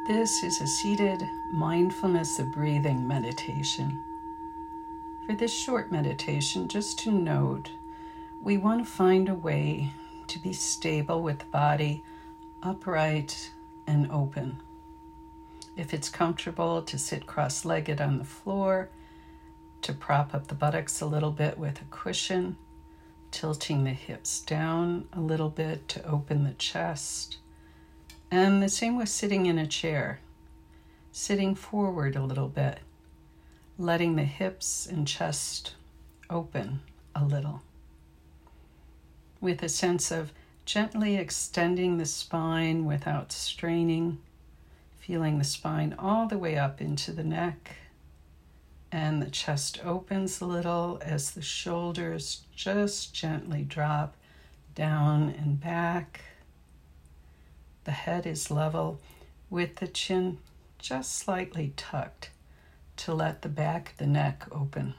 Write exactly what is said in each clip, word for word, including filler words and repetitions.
This is a seated mindfulness of breathing meditation. For this short meditation, just to note, we want to find a way to be stable with the body upright and open. If it's comfortable to sit cross-legged on the floor, to prop up the buttocks a little bit with a cushion, tilting the hips down a little bit to open the chest. And the same with sitting in a chair, sitting forward a little bit, letting the hips and chest open a little, with a sense of gently extending the spine without straining, feeling the spine all the way up into the neck, and the chest opens a little as the shoulders just gently drop down and back. The head is level with the chin just slightly tucked to let the back of the neck open.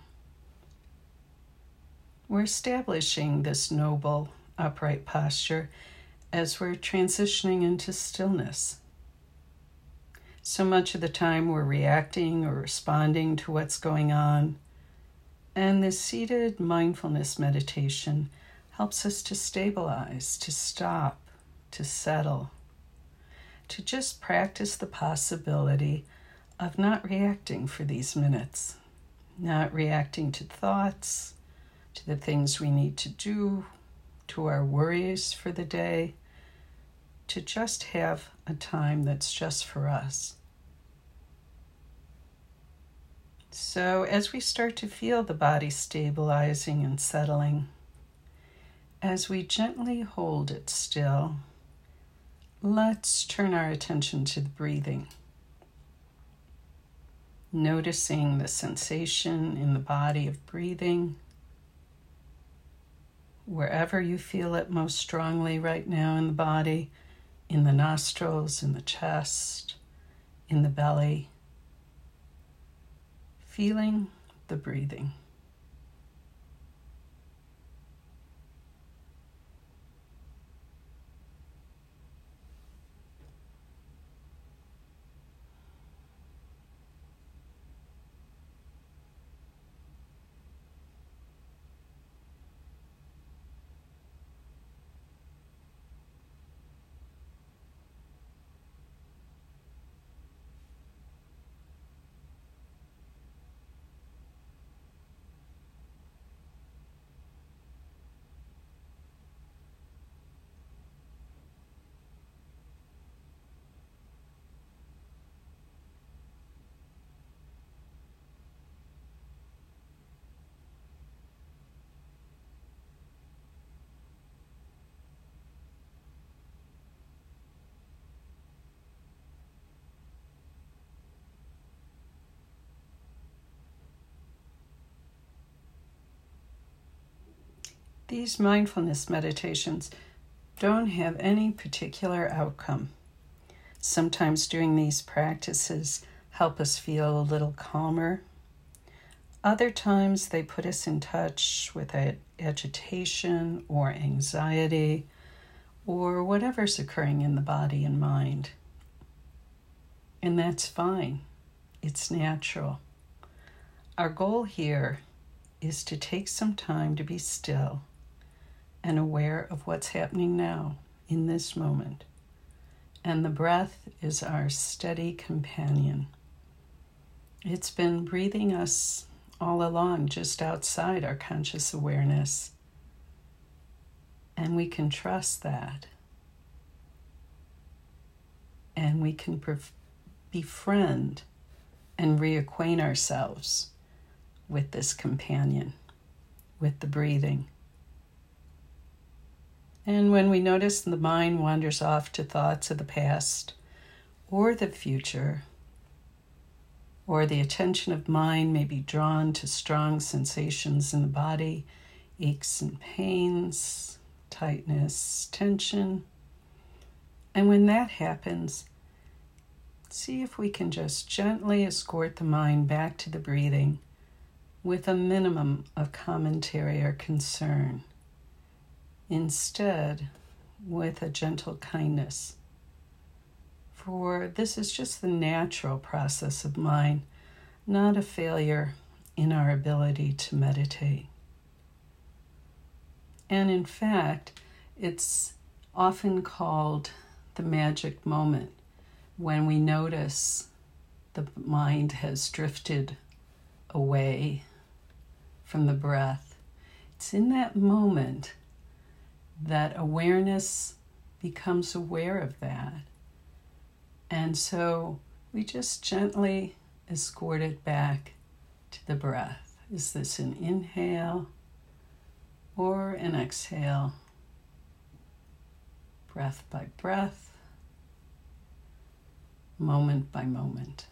We're establishing this noble, upright posture as we're transitioning into stillness. So much of the time we're reacting or responding to what's going on, and this seated mindfulness meditation helps us to stabilize, to stop, to settle, to just practice the possibility of not reacting for these minutes, not reacting to thoughts, to the things we need to do, to our worries for the day, to just have a time that's just for us. So as we start to feel the body stabilizing and settling, as we gently hold it still, let's turn our attention to the breathing. Noticing the sensation in the body of breathing, wherever you feel it most strongly right now in the body, in the nostrils, in the chest, in the belly. Feeling the breathing. These mindfulness meditations don't have any particular outcome. Sometimes doing these practices help us feel a little calmer. Other times they put us in touch with agitation or anxiety or whatever's occurring in the body and mind. And that's fine. It's natural. Our goal here is to take some time to be still and aware of what's happening now in this moment. And the breath is our steady companion. It's been breathing us all along, just outside our conscious awareness. And we can trust that. And we can bef- befriend and reacquaint ourselves with this companion, with the breathing. And when we notice the mind wanders off to thoughts of the past or the future, or the attention of mind may be drawn to strong sensations in the body, aches and pains, tightness, tension. And when that happens, see if we can just gently escort the mind back to the breathing with a minimum of commentary or concern. Instead, with a gentle kindness for this is just the natural process of mind, not a failure in our ability to meditate. And in fact, it's often called the magic moment when we notice the mind has drifted away from the breath. It's in that moment that awareness becomes aware of that. And so we just gently escort it back to the breath. Is this an inhale or an exhale? Breath by breath, moment by moment.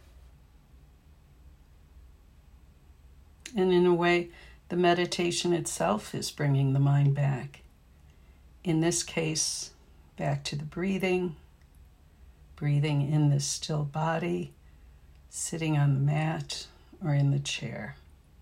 And in a way, the meditation itself is bringing the mind back. In this case, back to the breathing, breathing in this still body, sitting on the mat or in the chair.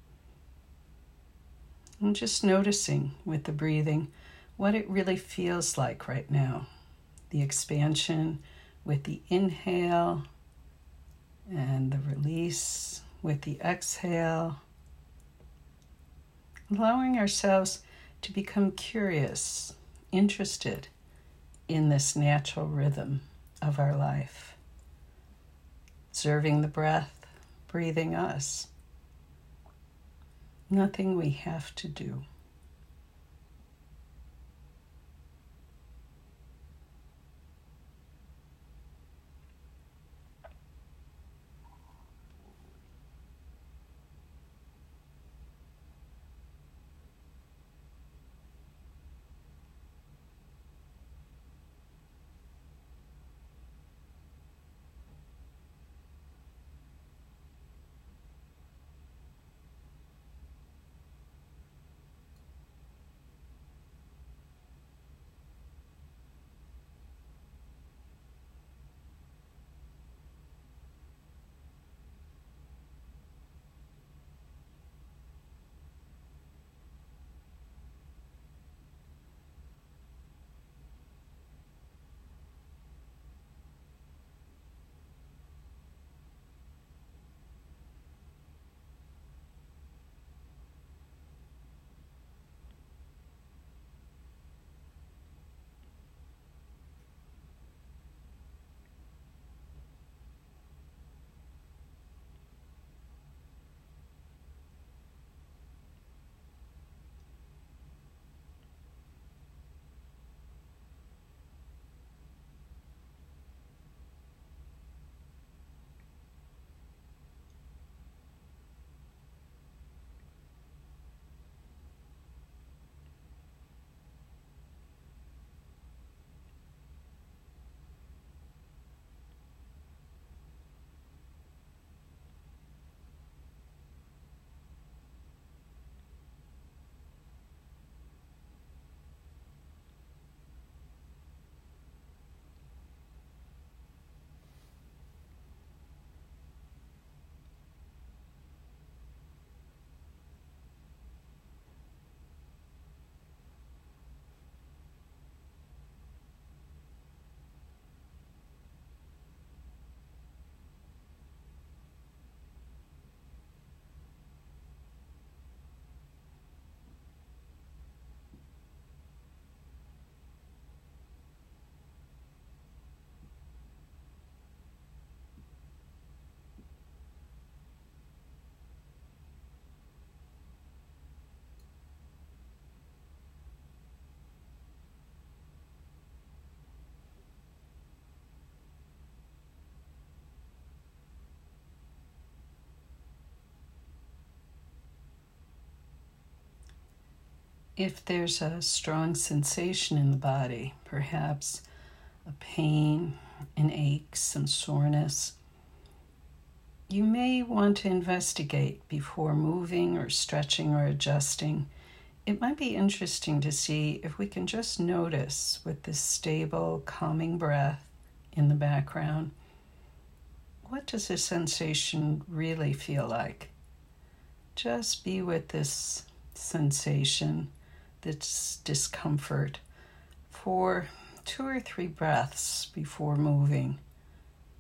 And just noticing with the breathing what it really feels like right now. The expansion with the inhale and the release with the exhale. Allowing ourselves to become curious, interested in this natural rhythm of our life. Observing the breath, breathing us. Nothing we have to do. If there's a strong sensation in the body, perhaps a pain, an ache, some soreness, you may want to investigate before moving or stretching or adjusting. It might be interesting to see if we can just notice with this stable, calming breath in the background, what does this sensation really feel like? Just be with this sensation, this discomfort, for two or three breaths before moving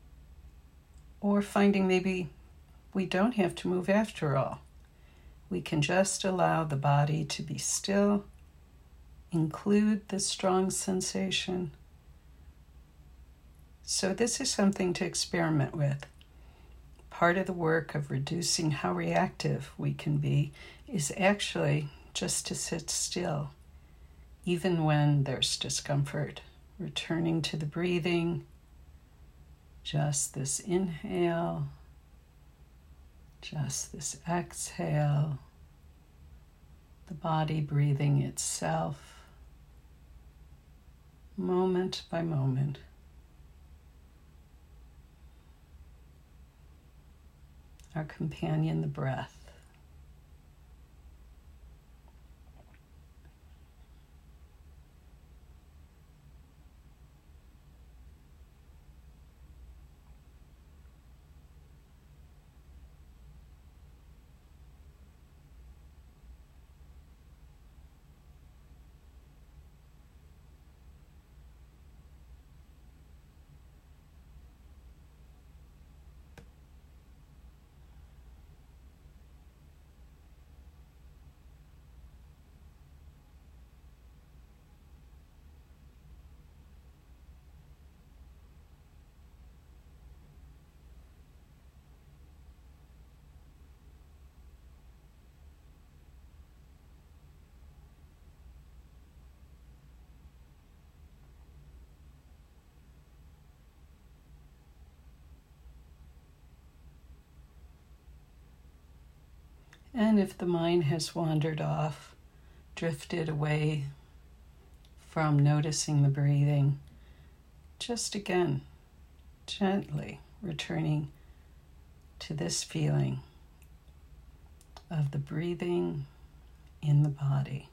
or finding maybe we don't have to move after all. We can just allow the body to be still, include the strong sensation. So this is something to experiment with. Part of the work of reducing how reactive we can be is actually just to sit still, even when there's discomfort. Returning to the breathing, just this inhale, just this exhale, the body breathing itself, moment by moment. Our companion, the breath. And if the mind has wandered off, drifted away from noticing the breathing, just again, gently returning to this feeling of the breathing in the body.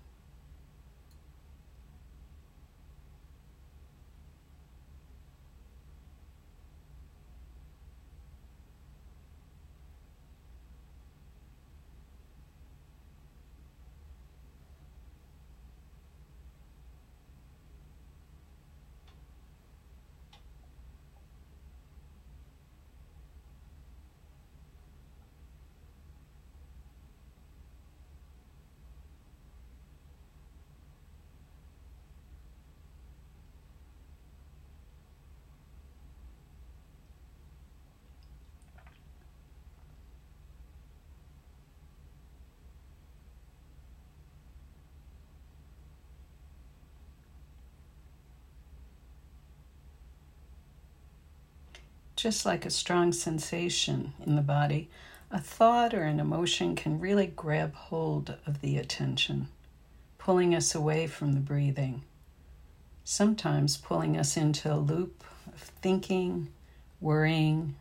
Just like a strong sensation in the body, a thought or an emotion can really grab hold of the attention, pulling us away from the breathing, sometimes pulling us into a loop of thinking, worrying,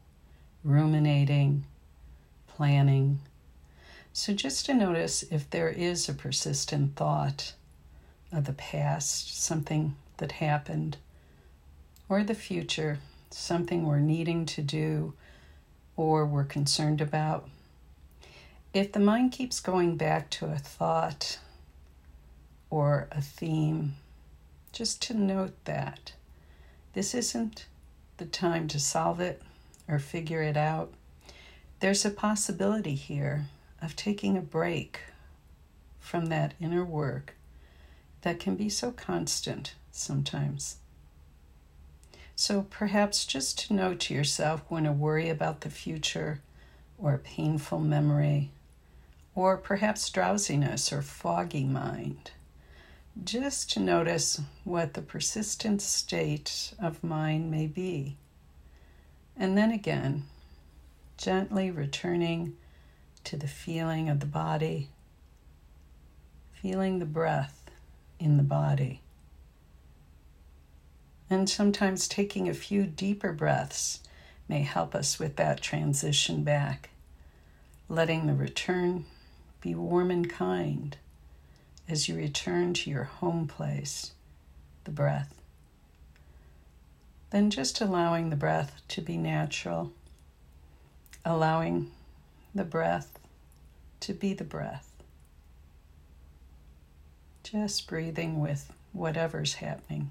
ruminating, planning. So just to notice if there is a persistent thought of the past, something that happened, or the future, something we're needing to do or we're concerned about. If the mind keeps going back to a thought or a theme, just to note that this isn't the time to solve it or figure it out. There's a possibility here of taking a break from that inner work that can be so constant sometimes. So perhaps just to note to yourself when a worry about the future or a painful memory or perhaps drowsiness or foggy mind, just to notice what the persistent state of mind may be. And then again, gently returning to the feeling of the body, feeling the breath in the body. And sometimes taking a few deeper breaths may help us with that transition back, letting the return be warm and kind as you return to your home place, the breath. Then just allowing the breath to be natural, allowing the breath to be the breath. Just breathing with whatever's happening.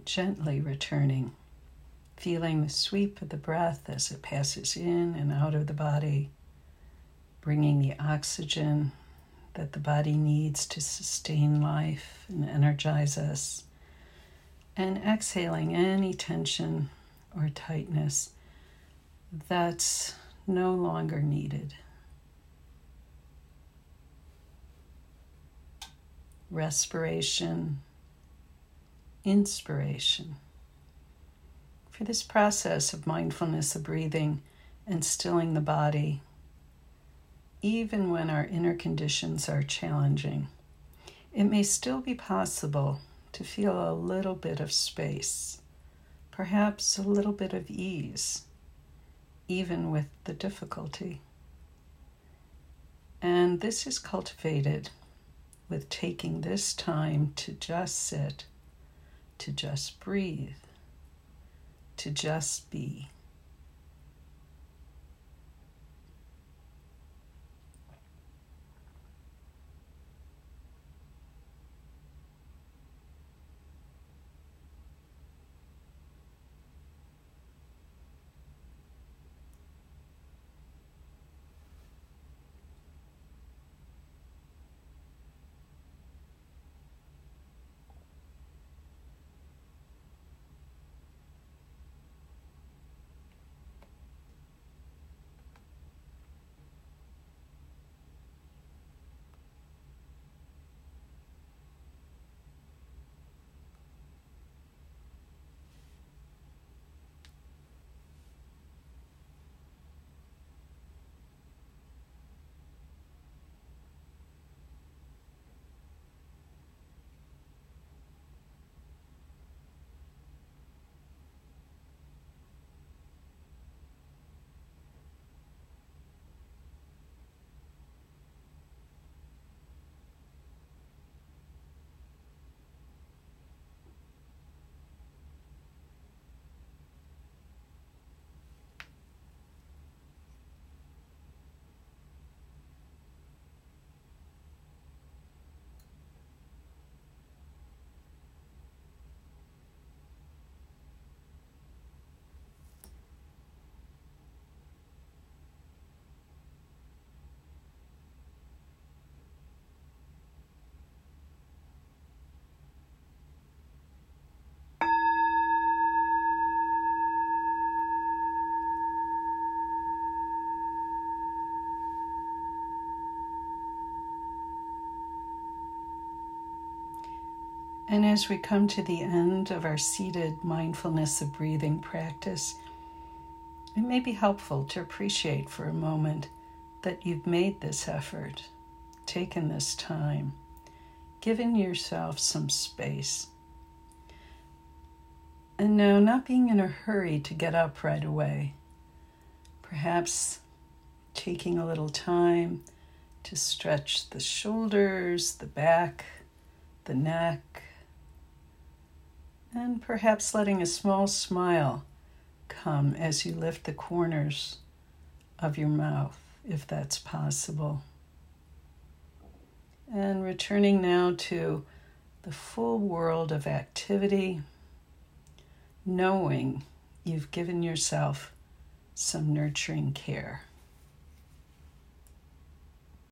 gently returning, feeling the sweep of the breath as it passes in and out of the body, bringing the oxygen that the body needs to sustain life and energize us, and exhaling any tension or tightness that's no longer needed. Respiration, inspiration. For this process of mindfulness of breathing and stilling the body, even when our inner conditions are challenging, it may still be possible to feel a little bit of space, perhaps a little bit of ease, even with the difficulty. And this is cultivated with taking this time to just sit, to just breathe, to just be. And as we come to the end of our seated mindfulness of breathing practice, it may be helpful to appreciate for a moment that you've made this effort, taken this time, given yourself some space. And now, not being in a hurry to get up right away, perhaps taking a little time to stretch the shoulders, the back, the neck, and perhaps letting a small smile come as you lift the corners of your mouth, if that's possible. And returning now to the full world of activity, knowing you've given yourself some nurturing care.